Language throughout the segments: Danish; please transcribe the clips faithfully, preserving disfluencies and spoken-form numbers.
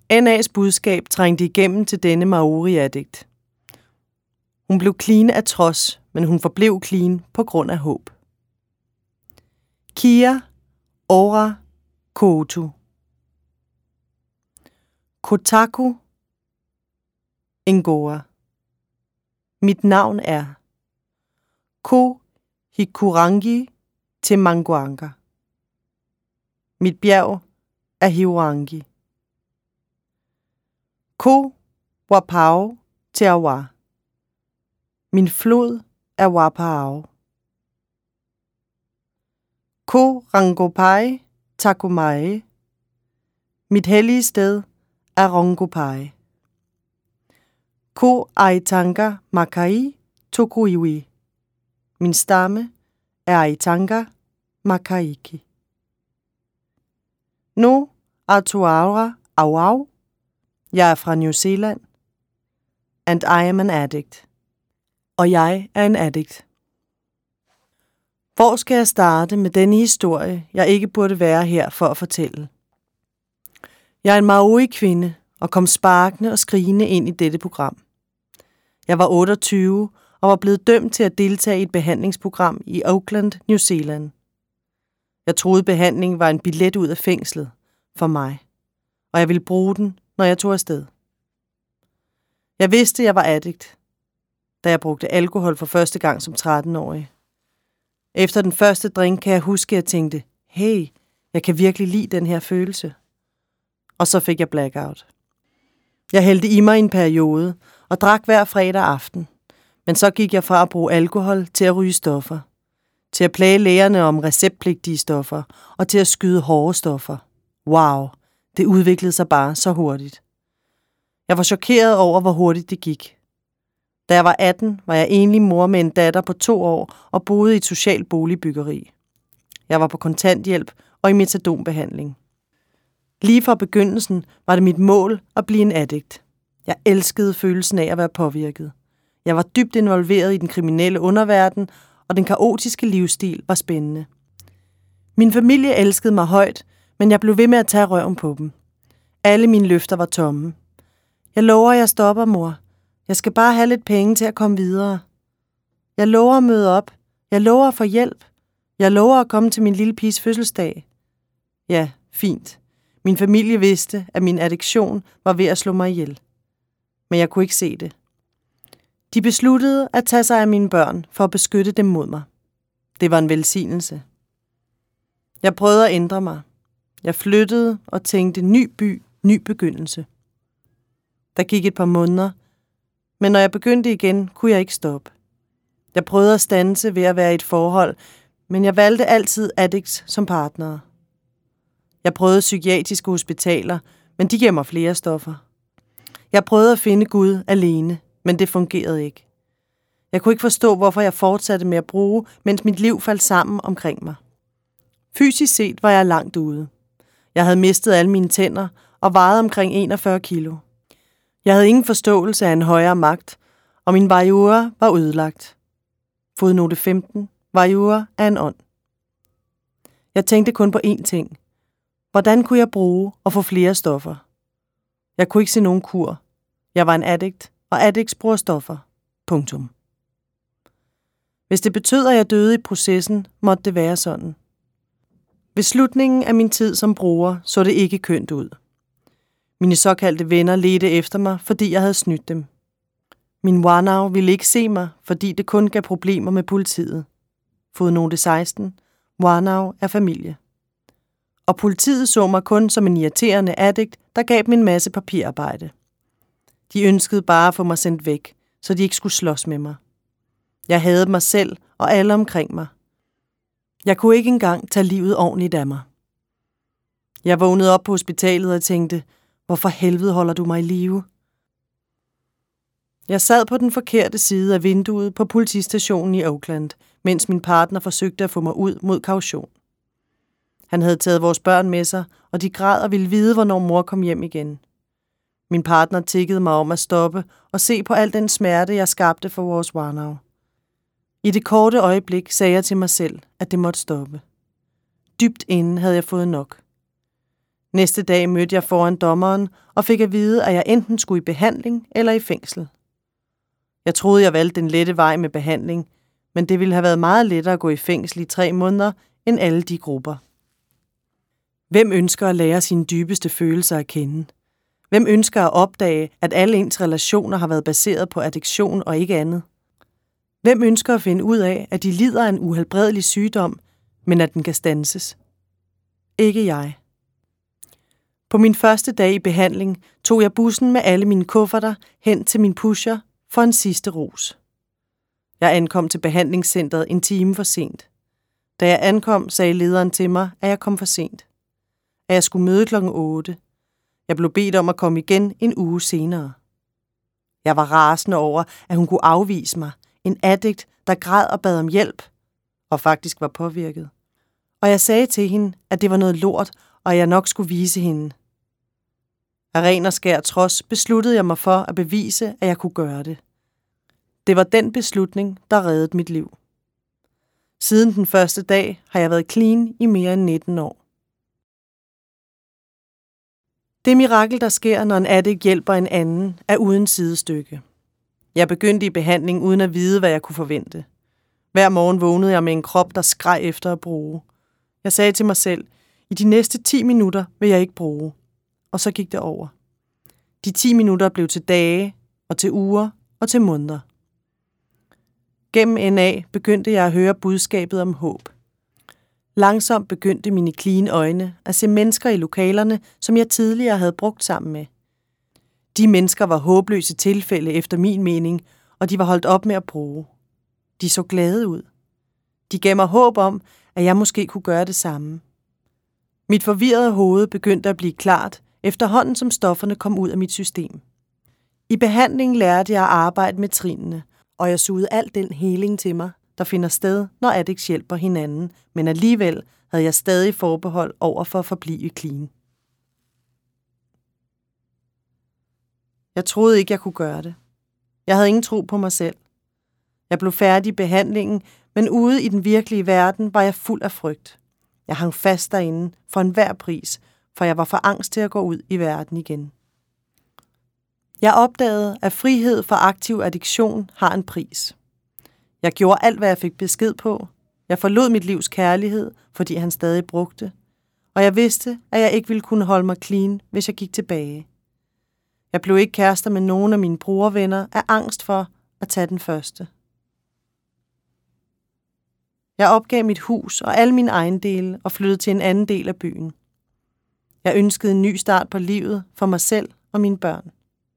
N A's budskab trængte igennem til denne Maori-addikt. Hun blev clean af trods, men hun forblev clean på grund af håb. Kia ora koutou. Kotaku Ingoa. Mit navn er Ko Hikurangi te Manguanga. Mit bjerg er Hiurangi. Ko Wapao te Awa. Min flod er Wapao. Ko Rangopai Takumai. Mit hellige sted er Rongopai. Ko Aitanga Makai Tokuiwi. Min stamme er Aitanga Makaiki. No Atuaura Awau. Jeg er fra New Zealand. And I am an addict. Og jeg er en addict. Hvor skal jeg starte med denne historie, jeg ikke burde være her for at fortælle? Jeg er en Maori-kvinde og kom sparkende og skrigende ind i dette program. Jeg var otteogtyve og var blevet dømt til at deltage i et behandlingsprogram i Auckland, New Zealand. Jeg troede, behandling var en billet ud af fængslet for mig, og jeg ville bruge den, når jeg tog afsted. Jeg vidste, jeg var addict, da jeg brugte alkohol for første gang som tretten-årig. Efter den første drink kan jeg huske, at jeg tænkte, hey, jeg kan virkelig lide den her følelse. Og så fik jeg blackout. Jeg hældte i mig en periode og drak hver fredag aften. Men så gik jeg fra at bruge alkohol til at ryge stoffer. Til at plage lægerne om receptpligtige stoffer og til at skyde hårde stoffer. Wow, det udviklede sig bare så hurtigt. Jeg var chokeret over, hvor hurtigt det gik. Da jeg var atten, var jeg enlig mor med en datter på to år og boede i et socialt boligbyggeri. Jeg var på kontanthjælp og i metadonbehandling. Lige fra begyndelsen var det mit mål at blive en addict. Jeg elskede følelsen af at være påvirket. Jeg var dybt involveret i den kriminelle underverden, og den kaotiske livsstil var spændende. Min familie elskede mig højt, men jeg blev ved med at tage røven på dem. Alle mine løfter var tomme. Jeg lover, jeg stopper, mor. Jeg skal bare have lidt penge til at komme videre. Jeg lover at møde op. Jeg lover at få hjælp. Jeg lover at komme til min lille piges fødselsdag. Ja, fint. Min familie vidste, at min addiktion var ved at slå mig ihjel. Men jeg kunne ikke se det. De besluttede at tage sig af mine børn for at beskytte dem mod mig. Det var en velsignelse. Jeg prøvede at ændre mig. Jeg flyttede og tænkte ny by, ny begyndelse. Der gik et par måneder, men når jeg begyndte igen, kunne jeg ikke stoppe. Jeg prøvede at standse ved at være i et forhold, men jeg valgte altid addicts som partnere. Jeg prøvede psykiatriske hospitaler, men de gav mig flere stoffer. Jeg prøvede at finde Gud alene, men det fungerede ikke. Jeg kunne ikke forstå, hvorfor jeg fortsatte med at bruge, mens mit liv faldt sammen omkring mig. Fysisk set var jeg langt ude. Jeg havde mistet alle mine tænder og vejede omkring enogfyrre kilo. Jeg havde ingen forståelse af en højere magt, og min vajura var ødelagt. Fodnote femten. Vajura er en ånd. Jeg tænkte kun på én ting. Hvordan kunne jeg bruge og få flere stoffer? Jeg kunne ikke se nogen kur. Jeg var en addict, og addicts bruger stoffer. Punktum. Hvis det betød, at jeg døde i processen, måtte det være sådan. Ved slutningen af min tid som bruger så det ikke kønt ud. Mine såkaldte venner ledte efter mig, fordi jeg havde snydt dem. Min whanau ville ikke se mig, fordi det kun gav problemer med politiet. Fodnote seksten. Whanau er familie. Og politiet så mig kun som en irriterende addict, der gav dem en masse papirarbejde. De ønskede bare at få mig sendt væk, så de ikke skulle slås med mig. Jeg hadede mig selv og alle omkring mig. Jeg kunne ikke engang tage livet ordentligt af mig. Jeg vågnede op på hospitalet og tænkte, hvorfor helvede holder du mig i live? Jeg sad på den forkerte side af vinduet på politistationen i Auckland, mens min partner forsøgte at få mig ud mod kaution. Han havde taget vores børn med sig, og de græd og ville vide, hvornår mor kom hjem igen. Min partner tiggede mig om at stoppe og se på al den smerte, jeg skabte for vores whanau. I det korte øjeblik sagde jeg til mig selv, at det måtte stoppe. Dybt inden havde jeg fået nok. Næste dag mødte jeg foran dommeren og fik at vide, at jeg enten skulle i behandling eller i fængsel. Jeg troede, jeg valgte den lette vej med behandling, men det ville have været meget lettere at gå i fængsel i tre måneder end alle de grupper. Hvem ønsker at lære sine dybeste følelser at kende? Hvem ønsker at opdage, at alle ens relationer har været baseret på addiktion og ikke andet? Hvem ønsker at finde ud af, at de lider af en uhelbredelig sygdom, men at den kan standses? Ikke jeg. På min første dag i behandling tog jeg bussen med alle mine kufferter hen til min pusher for en sidste ros. Jeg ankom til behandlingscentret en time for sent. Da jeg ankom, sagde lederen til mig, at jeg kom for sent. At jeg skulle møde klokken otte. Jeg blev bedt om at komme igen en uge senere. Jeg var rasende over, at hun kunne afvise mig, en addikt, der græd og bad om hjælp, og faktisk var påvirket. Og jeg sagde til hende, at det var noget lort, og at jeg nok skulle vise hende. Af ren og skær trods besluttede jeg mig for at bevise, at jeg kunne gøre det. Det var den beslutning, der reddede mit liv. Siden den første dag har jeg været clean i mere end nitten år. Det mirakel, der sker, når en addikt hjælper en anden, er uden sidestykke. Jeg begyndte i behandling uden at vide, hvad jeg kunne forvente. Hver morgen vågnede jeg med en krop, der skreg efter at bruge. Jeg sagde til mig selv, i de næste ti minutter vil jeg ikke bruge. Og så gik det over. De ti minutter blev til dage, og til uger, og til måneder. Gennem N A begyndte jeg at høre budskabet om håb. Langsomt begyndte mine clean øjne at se mennesker i lokalerne, som jeg tidligere havde brugt sammen med. De mennesker var håbløse tilfælde efter min mening, og de var holdt op med at bruge. De så glade ud. De gav mig håb om, at jeg måske kunne gøre det samme. Mit forvirrede hoved begyndte at blive klart, efterhånden som stofferne kom ud af mit system. I behandlingen lærte jeg at arbejde med trinene, og jeg sugede al den heling til mig, der finder sted, når addicts hjælper hinanden, men alligevel havde jeg stadig forbehold over for at forblive clean. Jeg troede ikke, jeg kunne gøre det. Jeg havde ingen tro på mig selv. Jeg blev færdig i behandlingen, men ude i den virkelige verden var jeg fuld af frygt. Jeg hang fast derinde for enhver pris, for jeg var for angst til at gå ud i verden igen. Jeg opdagede, at frihed fra aktiv addiktion har en pris. Jeg gjorde alt, hvad jeg fik besked på. Jeg forlod mit livs kærlighed, fordi han stadig brugte. Og jeg vidste, at jeg ikke ville kunne holde mig clean, hvis jeg gik tilbage. Jeg blev ikke kærester med nogen af mine brugervenner af angst for at tage den første. Jeg opgav mit hus og alle mine ejendele og flyttede til en anden del af byen. Jeg ønskede en ny start på livet for mig selv og mine børn.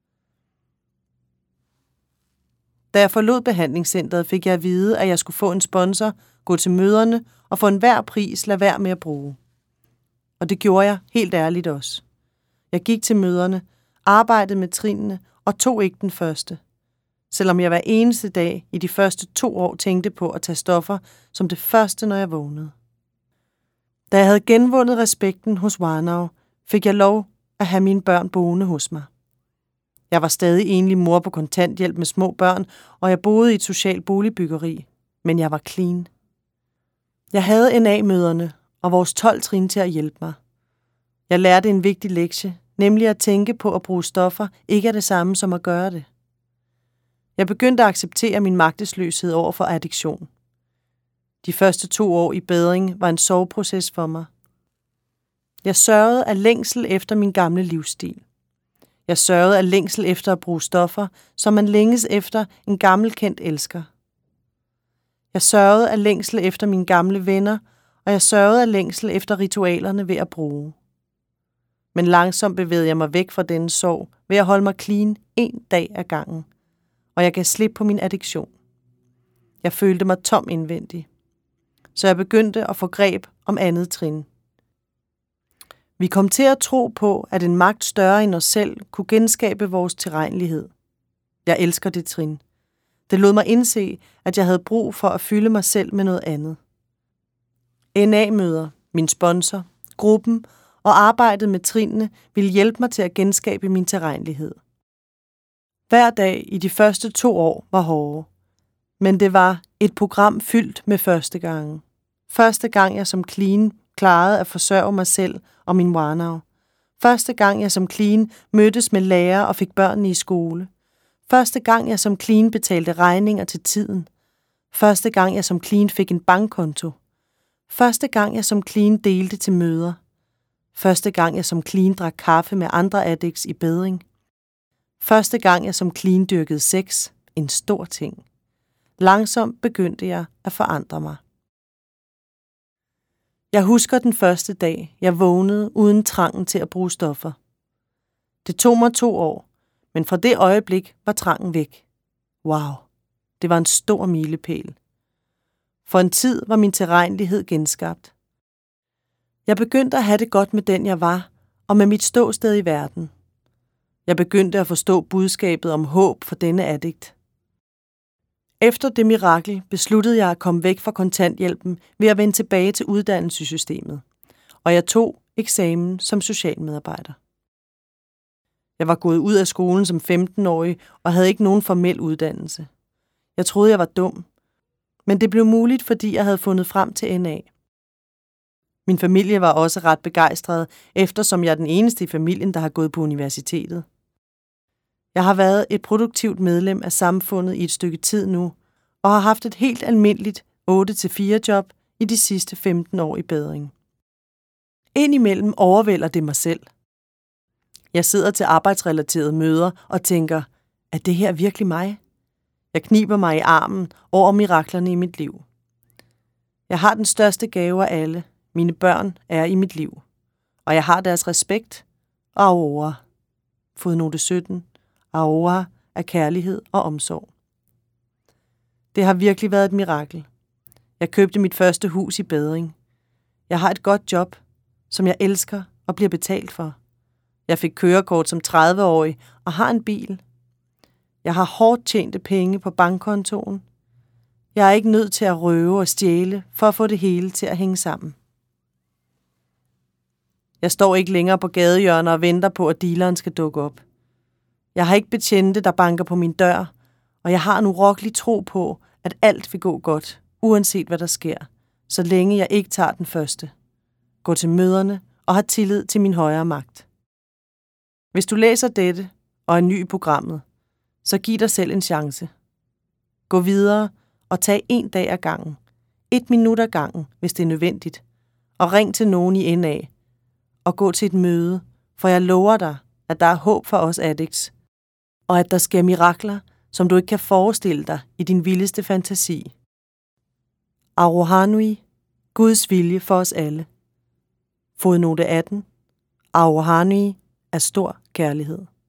Da jeg forlod behandlingscentret, fik jeg at vide, at jeg skulle få en sponsor, gå til møderne og for enhver pris lade være med at bruge. Og det gjorde jeg helt ærligt også. Jeg gik til møderne, arbejdede med trinene og tog ikke den første. Selvom jeg hver eneste dag i de første to år tænkte på at tage stoffer som det første, når jeg vågnede. Da jeg havde genvundet respekten hos Warnow, fik jeg lov at have mine børn boende hos mig. Jeg var stadig enlig mor på kontanthjælp med små børn, og jeg boede i et socialt boligbyggeri, men jeg var clean. Jeg havde N A-møderne og vores tolv trin til at hjælpe mig. Jeg lærte en vigtig lektie, nemlig at tænke på at bruge stoffer ikke er det samme som at gøre det. Jeg begyndte at acceptere min magtesløshed over for addiktion. De første to år i bedring var en soveproces for mig. Jeg sørgede af længsel efter min gamle livsstil. Jeg sørgede af længsel efter at bruge stoffer, som man længes efter en gammelkendt elsker. Jeg sørgede af længsel efter mine gamle venner, og jeg sørgede af længsel efter ritualerne ved at bruge. Men langsomt bevægede jeg mig væk fra denne sorg ved at holde mig clean en dag ad gangen, og jeg gav slip på min addiktion. Jeg følte mig tom indvendig, så jeg begyndte at få greb om andet trin. Vi kom til at tro på, at en magt større end os selv kunne genskabe vores tilregnelighed. Jeg elsker det trin. Det lod mig indse, at jeg havde brug for at fylde mig selv med noget andet. N A-møder, min sponsor, gruppen og arbejdet med trinene ville hjælpe mig til at genskabe min tilregnelighed. Hver dag i de første to år var hårde, men det var et program fyldt med første gange. Første gang jeg som clean klarede at forsørge mig selv og min Warnow. Første gang jeg som clean mødtes med lærer og fik børnene i skole. Første gang jeg som clean betalte regninger til tiden. Første gang jeg som clean fik en bankkonto. Første gang jeg som clean delte til møder. Første gang jeg som clean drak kaffe med andre addicts i bedring. Første gang jeg som clean dyrkede sex. En stor ting. Langsomt begyndte jeg at forandre mig. Jeg husker den første dag, jeg vågnede uden trangen til at bruge stoffer. Det tog mig to år, men fra det øjeblik var trangen væk. Wow, det var en stor milepæl. For en tid var min tilregnelighed genskabt. Jeg begyndte at have det godt med den, jeg var, og med mit ståsted i verden. Jeg begyndte at forstå budskabet om håb for denne addikt. Efter det mirakel besluttede jeg at komme væk fra kontanthjælpen ved at vende tilbage til uddannelsessystemet, og jeg tog eksamen som socialmedarbejder. Jeg var gået ud af skolen som femten-årig og havde ikke nogen formel uddannelse. Jeg troede, jeg var dum, men det blev muligt, fordi jeg havde fundet frem til N A. Min familie var også ret begejstret, eftersom jeg er den eneste i familien, der har gået på universitetet. Jeg har været et produktivt medlem af samfundet i et stykke tid nu, og har haft et helt almindeligt otte til fire job i de sidste femten år i bedring. Indimellem overvælder det mig selv. Jeg sidder til arbejdsrelaterede møder og tænker, er det her virkelig mig? Jeg kniber mig i armen over miraklerne i mit liv. Jeg har den største gave af alle. Mine børn er i mit liv, og jeg har deres respekt og aura. Fodnote sytten. Aura af kærlighed og omsorg. Det har virkelig været et mirakel. Jeg købte mit første hus i bedring. Jeg har et godt job, som jeg elsker og bliver betalt for. Jeg fik kørekort som tredive-årig og har en bil. Jeg har hårdt tjente penge på bankkontoen. Jeg er ikke nødt til at røve og stjæle for at få det hele til at hænge sammen. Jeg står ikke længere på gadehjørner og venter på, at dealeren skal dukke op. Jeg har ikke betjente, der banker på min dør, og jeg har en urokkelig tro på, at alt vil gå godt, uanset hvad der sker, så længe jeg ikke tager den første. Gå til møderne og har tillid til min højere magt. Hvis du læser dette og er ny i programmet, så giv dig selv en chance. Gå videre og tag en dag ad gangen, et minut ad gangen, hvis det er nødvendigt, og ring til nogen i N A og gå til et møde, for jeg lover dig, at der er håb for os addicts, og at der sker mirakler, som du ikke kan forestille dig i din vildeste fantasi. Arohanui, Guds vilje for os alle. Fodnote atten. Arohanui er stor kærlighed.